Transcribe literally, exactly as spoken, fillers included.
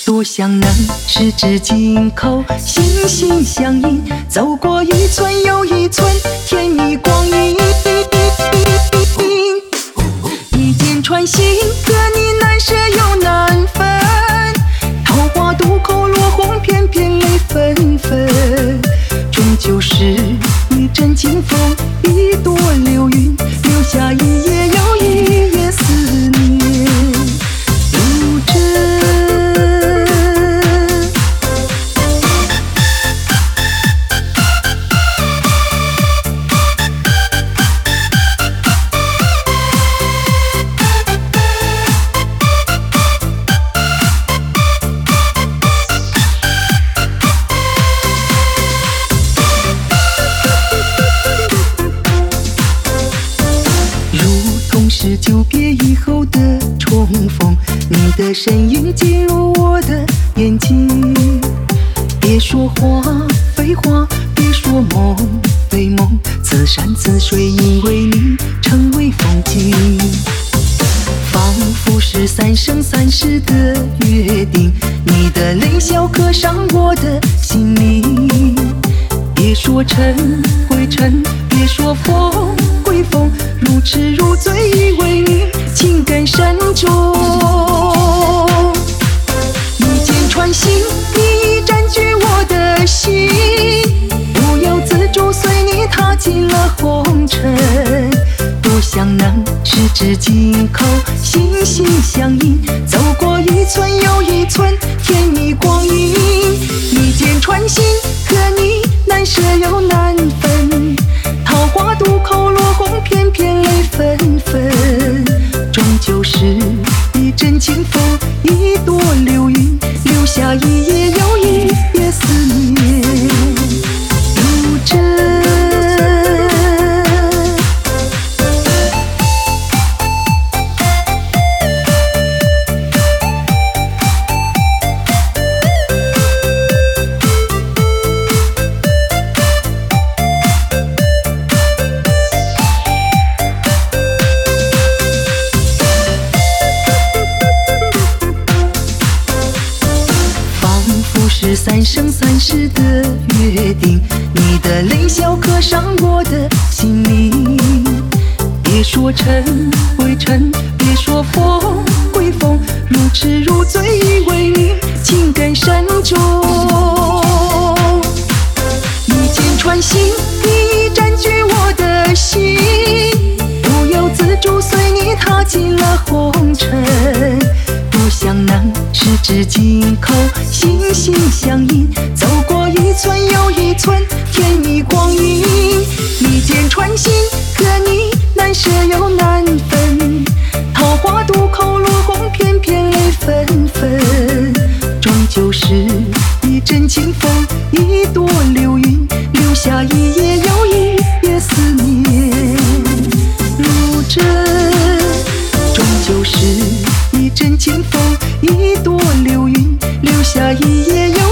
多想能十指紧扣，心心相印，走过一寸又一寸甜蜜光阴。一剑穿心，和你难舍又难分，桃花渡口落红，片片泪纷纷。终究是一阵清风，一朵流云，留下一夜又一夜思念。如真是久别以后的重逢，你的身影进入我的眼睛。别说话废话，别说梦非梦，此山此水因为你成为风景。仿佛是三生三世的约定，你的泪笑刻上我的心灵。别说尘归尘，别说风归风，如痴如醉已为你情感深重。一剑穿心，你占据我的心，不由自主随你踏进了红尘。多想能十指紧扣，心心相印，走过一寸又一寸甜蜜光阴。一剑穿心，和你难舍又难分，桃花渡口落红，片片泪纷纷。终究是一阵清风，一朵流云，留下一夜又一夜思念。如真是三生三世的约定，你的泪笑刻上我的心灵。别说尘归尘，别说风归风，如痴如醉已为你情感深重。一剑穿心，你占据我的心，不由自主随你踏进了红尘。多想能十指紧扣，心心相印，走过一寸又一寸甜蜜光阴。一剑穿心，和你难舍又难分，桃花渡口落红，片片泪纷纷。终究是一阵清风，一朵流云，留下一夜又一夜思念。如真终究是一阵清风，一朵流云，留下一夜又